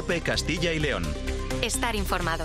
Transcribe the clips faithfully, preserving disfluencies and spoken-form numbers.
COPE Castilla y León. Estar informado.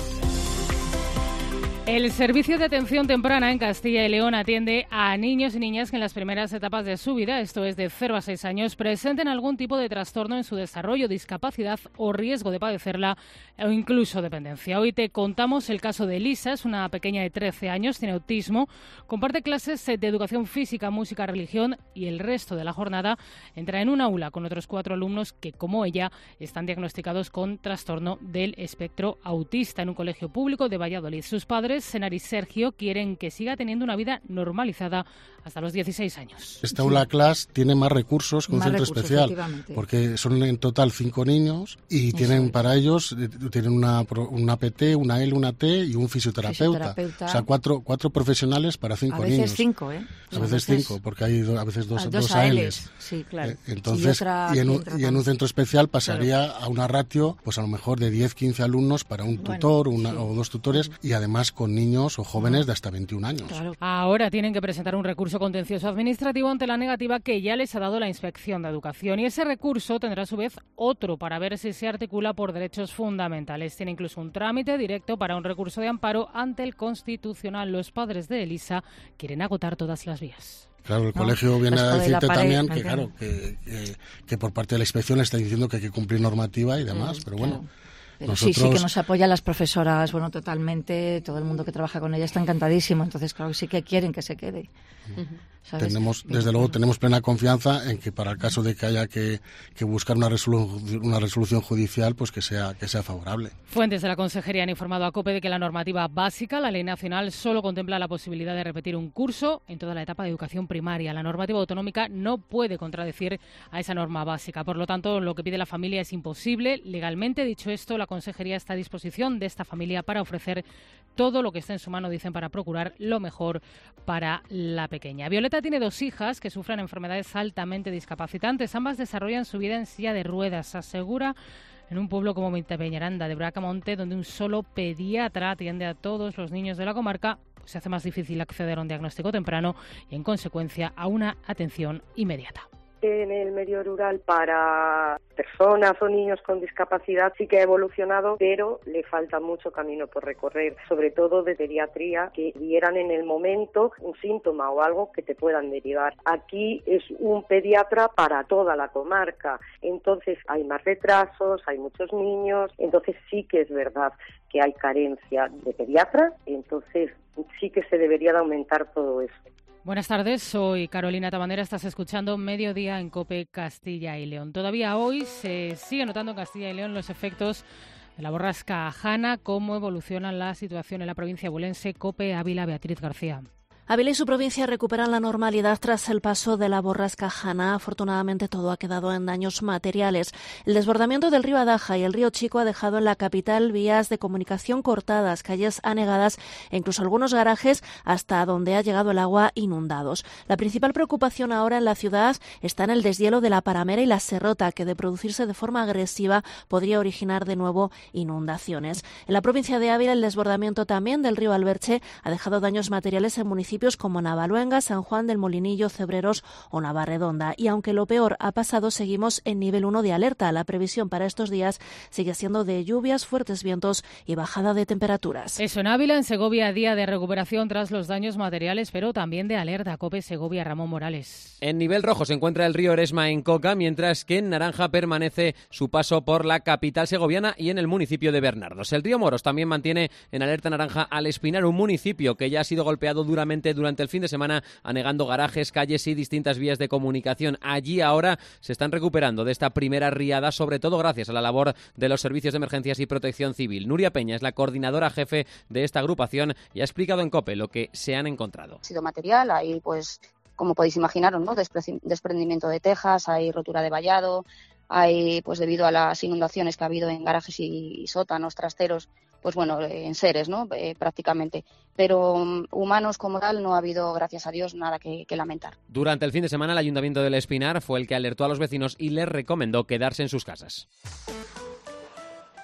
El Servicio de Atención Temprana en Castilla y León atiende a niños y niñas que en las primeras etapas de su vida, esto es de cero a seis años, presenten algún tipo de trastorno en su desarrollo, discapacidad o riesgo de padecerla o incluso dependencia. Hoy te contamos el caso de Elisa, es una pequeña de trece años, tiene autismo, comparte clases de educación física, música, religión y el resto de la jornada entra en un aula con otros cuatro alumnos que, como ella, están diagnosticados con trastorno del espectro autista en un colegio público de Valladolid. Sus padres, Senar y Sergio, quieren que siga teniendo una vida normalizada hasta los dieciséis años. Esta aula class tiene más recursos que un más centro recursos, especial, porque son en total cinco niños y Eso tienen es. para ellos tienen una, una P T, una L, una T y un fisioterapeuta. fisioterapeuta. O sea, cuatro, cuatro profesionales para cinco niños. A veces niños. cinco, ¿eh? A veces cinco, porque hay do, a veces dos, dos, dos A A Ls. Ls. Sí, claro. Eh, entonces, y, otra, y, en un, y en un centro especial pasaría claro. a una ratio, pues a lo mejor de diez, quince alumnos para un bueno, tutor una, sí. o dos tutores y además con niños o jóvenes de hasta veintiún años. Claro. Ahora tienen que presentar un recurso contencioso administrativo ante la negativa que ya les ha dado la Inspección de Educación, y ese recurso tendrá a su vez otro para ver si se articula por derechos fundamentales. Tiene incluso un trámite directo para un recurso de amparo ante el Constitucional. Los padres de Elisa quieren agotar todas las vías. Claro, el no, colegio viene a decirte también que, claro, que, que, que por parte de la inspección le está diciendo que hay que cumplir normativa y demás, mm, pero bueno. Claro. Pero Nosotros... sí, sí que nos apoyan las profesoras, bueno, totalmente, todo el mundo que trabaja con ella está encantadísimo, entonces claro, sí que quieren que se quede. Uh-huh. Tenemos, desde luego, tenemos plena confianza en que para el caso de que haya que, que buscar una, resolu- una resolución judicial, pues que sea, que sea favorable. Fuentes de la Consejería han informado a COPE de que la normativa básica, la ley nacional, solo contempla la posibilidad de repetir un curso en toda la etapa de educación primaria. La normativa autonómica no puede contradecir a esa norma básica. Por lo tanto, lo que pide la familia es imposible legalmente. Dicho esto, la Consejería está a disposición de esta familia para ofrecer todo lo que esté en su mano, dicen, para procurar lo mejor para la pequeña. Violeta tiene dos hijas que sufren enfermedades altamente discapacitantes. Ambas desarrollan su vida en silla de ruedas, asegura, en un pueblo como Peñaranda de Bracamonte, donde un solo pediatra atiende a todos los niños de la comarca. Pues se hace más difícil acceder a un diagnóstico temprano y, en consecuencia, a una atención inmediata. En el medio rural para personas o niños con discapacidad sí que ha evolucionado, pero le falta mucho camino por recorrer, sobre todo de pediatría, que vieran en el momento un síntoma o algo que te puedan derivar. Aquí es un pediatra para toda la comarca, entonces hay más retrasos, hay muchos niños, entonces sí que es verdad que hay carencia de pediatras, entonces sí que se debería de aumentar todo eso. Buenas tardes, soy Carolina Tabandera, estás escuchando Mediodía en COPE Castilla y León. Todavía hoy se sigue notando en Castilla y León los efectos de la borrasca Hanna, cómo evoluciona la situación en la provincia bulense. COPE Ávila, Beatriz García. Ávila y su provincia recuperan la normalidad tras el paso de la borrasca Hanna. Afortunadamente todo ha quedado en daños materiales. El desbordamiento del río Adaja y el río Chico ha dejado en la capital vías de comunicación cortadas, calles anegadas e incluso algunos garajes hasta donde ha llegado el agua inundados. La principal preocupación ahora en la ciudad está en el deshielo de la Paramera y la Serrota, que de producirse de forma agresiva podría originar de nuevo inundaciones. En la provincia de Ávila el desbordamiento también del río Alberche ha dejado daños materiales en municipios como Navaluenga, San Juan del Molinillo, Cebreros o Navarredonda. Y aunque lo peor ha pasado, seguimos en nivel uno de alerta. La previsión para estos días sigue siendo de lluvias, fuertes vientos y bajada de temperaturas. Eso en Ávila, en Segovia, día de recuperación tras los daños materiales, pero también de alerta. COPE Segovia, Ramón Morales. En nivel rojo se encuentra el río Eresma en Coca, mientras que en naranja permanece su paso por la capital segoviana y en el municipio de Bernardos. El río Moros también mantiene en alerta naranja al Espinar, un municipio que ya ha sido golpeado duramente durante el fin de semana, anegando garajes, calles y distintas vías de comunicación. Allí ahora se están recuperando de esta primera riada, sobre todo gracias a la labor de los servicios de emergencias y protección civil. Nuria Peña es la coordinadora jefe de esta agrupación y ha explicado en COPE lo que se han encontrado. Ha sido material, hay pues, como podéis imaginaros, ¿no? desprendimiento de tejas, hay rotura de vallado, hay, pues debido a las inundaciones que ha habido en garajes y sótanos, trasteros, pues bueno, en seres, ¿no? Eh, prácticamente. Pero um, humanos como tal no ha habido, gracias a Dios, nada que, que lamentar. Durante el fin de semana el Ayuntamiento del Espinar fue el que alertó a los vecinos y les recomendó quedarse en sus casas.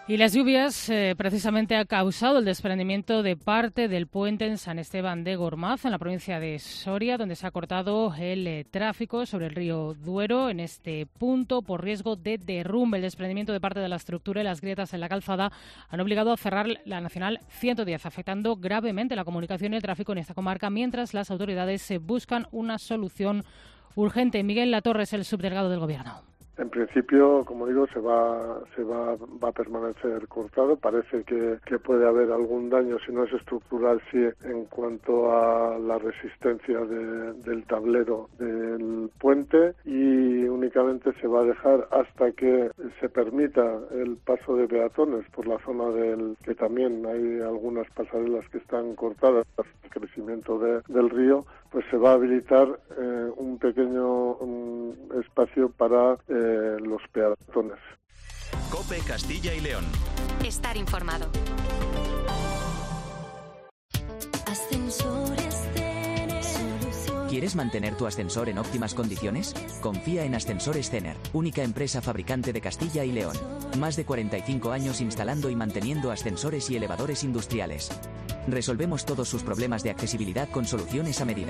Y las lluvias eh, precisamente ha causado el desprendimiento de parte del puente en San Esteban de Gormaz, en la provincia de Soria, donde se ha cortado el eh, tráfico sobre el río Duero en este punto por riesgo de derrumbe. El desprendimiento de parte de la estructura y las grietas en la calzada han obligado a cerrar la Nacional ciento diez, afectando gravemente la comunicación y el tráfico en esta comarca, mientras las autoridades eh, buscan una solución urgente. Miguel Latorre es el subdelegado del Gobierno. En principio, como digo, se va se va, va a permanecer cortado. Parece que, que puede haber algún daño, si no es estructural, sí, en cuanto a la resistencia de, del tablero del puente, y únicamente se va a dejar hasta que se permita el paso de peatones por la zona del que también hay algunas pasarelas que están cortadas por el crecimiento de, del río, pues se va a habilitar eh, un pequeño um, espacio para eh, los peatones. COPE Castilla y León. Estar informado. ¿Quieres mantener tu ascensor en óptimas condiciones? Confía en Ascensores Cener, única empresa fabricante de Castilla y León. Más de cuarenta y cinco años instalando y manteniendo ascensores y elevadores industriales. Resolvemos todos sus problemas de accesibilidad con soluciones a medida.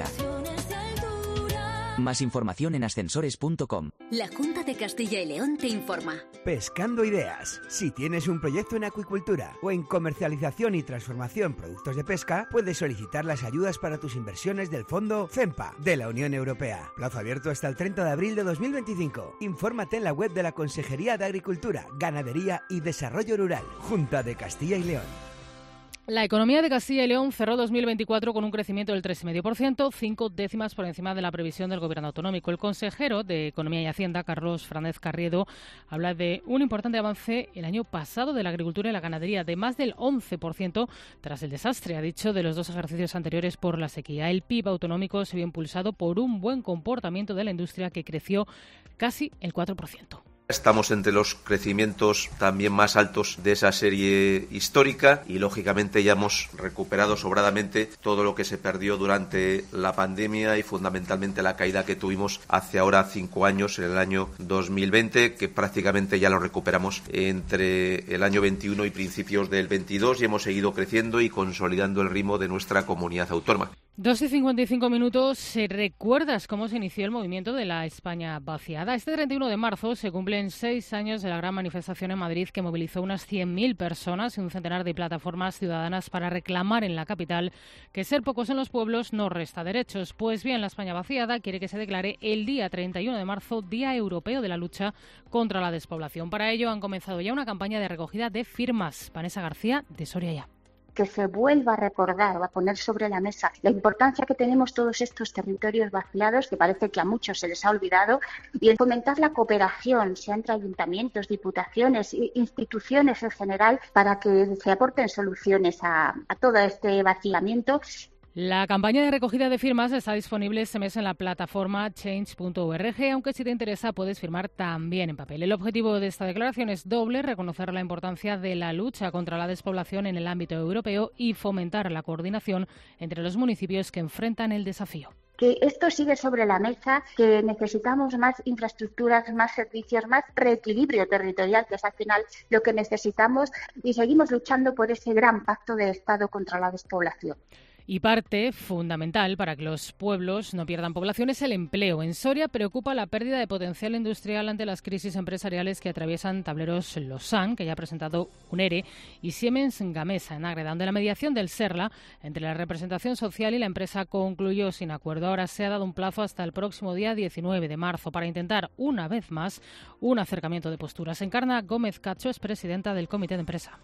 Más información en ascensores punto com. La Junta de Castilla y León te informa. Pescando ideas. Si tienes un proyecto en acuicultura o en comercialización y transformación productos de pesca, puedes solicitar las ayudas para tus inversiones del Fondo CEMPA de la Unión Europea. Plazo abierto hasta el treinta de abril de dos mil veinticinco. Infórmate en la web de la Consejería de Agricultura, Ganadería y Desarrollo Rural, Junta de Castilla y León. La economía de Castilla y León cerró dos mil veinticuatro con un crecimiento del tres coma cinco por ciento, cinco décimas por encima de la previsión del Gobierno autonómico. El consejero de Economía y Hacienda, Carlos Fernández Carriedo, habla de un importante avance el año pasado de la agricultura y la ganadería, de más del once por ciento tras el desastre, ha dicho, de los dos ejercicios anteriores por la sequía. El P I B autonómico se vio impulsado por un buen comportamiento de la industria, que creció casi el cuatro por ciento. Estamos entre los crecimientos también más altos de esa serie histórica y, lógicamente, ya hemos recuperado sobradamente todo lo que se perdió durante la pandemia y, fundamentalmente, la caída que tuvimos hace ahora cinco años, en el año dos mil veinte, que prácticamente ya lo recuperamos entre el año veintiuno y principios del veintidós, y hemos seguido creciendo y consolidando el ritmo de nuestra comunidad autónoma. dos y cincuenta y cinco minutos. ¿Recuerdas cómo se inició el movimiento de la España vaciada? Este treinta y uno de marzo se cumplen seis años de la gran manifestación en Madrid, que movilizó unas cien mil personas y un centenar de plataformas ciudadanas para reclamar en la capital que ser pocos en los pueblos no resta derechos. Pues bien, la España vaciada quiere que se declare el día treinta y uno de marzo Día Europeo de la Lucha contra la Despoblación. Para ello han comenzado ya una campaña de recogida de firmas. Vanessa García, de Soria Ya. Que se vuelva a recordar o a poner sobre la mesa la importancia que tenemos todos estos territorios vaciados, que parece que a muchos se les ha olvidado, y el fomentar la cooperación, sea entre ayuntamientos, diputaciones, instituciones en general, para que se aporten soluciones a, a todo este vaciamiento. La campaña de recogida de firmas está disponible este mes en la plataforma change punto org, aunque si te interesa puedes firmar también en papel. El objetivo de esta declaración es doble: reconocer la importancia de la lucha contra la despoblación en el ámbito europeo y fomentar la coordinación entre los municipios que enfrentan el desafío. Que esto sigue sobre la mesa, que necesitamos más infraestructuras, más servicios, más reequilibrio territorial, que es al final lo que necesitamos, y seguimos luchando por ese gran pacto de Estado contra la despoblación. Y parte fundamental para que los pueblos no pierdan población es el empleo. En Soria preocupa la pérdida de potencial industrial ante las crisis empresariales que atraviesan Tableros Losán, que ya ha presentado un ERE, y Siemens Gamesa en Ágreda, donde la mediación del SERLA entre la representación social y la empresa concluyó sin acuerdo. Ahora se ha dado un plazo hasta el próximo día diecinueve de marzo para intentar una vez más un acercamiento de posturas. Encarna Gómez Cacho es presidenta del Comité de Empresa.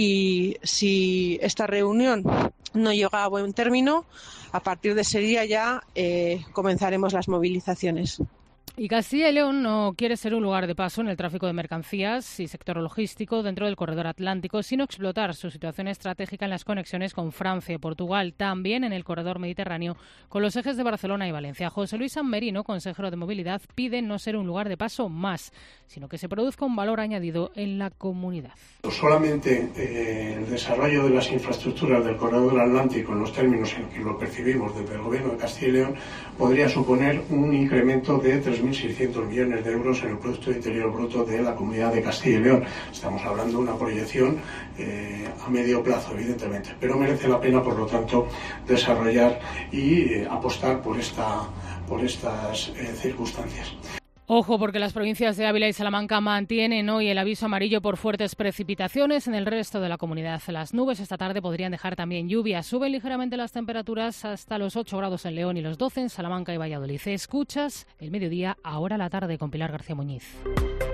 Y si esta reunión no llega a buen término, a partir de ese día ya eh, comenzaremos las movilizaciones. Y Castilla y León no quiere ser un lugar de paso en el tráfico de mercancías y sector logístico dentro del corredor atlántico, sino explotar su situación estratégica en las conexiones con Francia y Portugal, también en el corredor mediterráneo con los ejes de Barcelona y Valencia. José Luis San Merino, consejero de Movilidad, pide no ser un lugar de paso más, sino que se produzca un valor añadido en la comunidad. Solamente eh, el desarrollo de las infraestructuras del corredor atlántico, en los términos en que lo percibimos desde el Gobierno de Castilla y León, podría suponer un incremento de tres mil seiscientos millones de euros en el Producto Interior Bruto de la Comunidad de Castilla y León. Estamos hablando de una proyección eh, a medio plazo, evidentemente, pero merece la pena, por lo tanto, desarrollar y eh, apostar por, esta, por estas eh, circunstancias. Ojo, porque las provincias de Ávila y Salamanca mantienen hoy el aviso amarillo por fuertes precipitaciones. En el resto de la comunidad, las nubes esta tarde podrían dejar también lluvia. Suben ligeramente las temperaturas hasta los ocho grados en León y los doce en Salamanca y Valladolid. Escuchas el mediodía, ahora la tarde, con Pilar García Muñiz.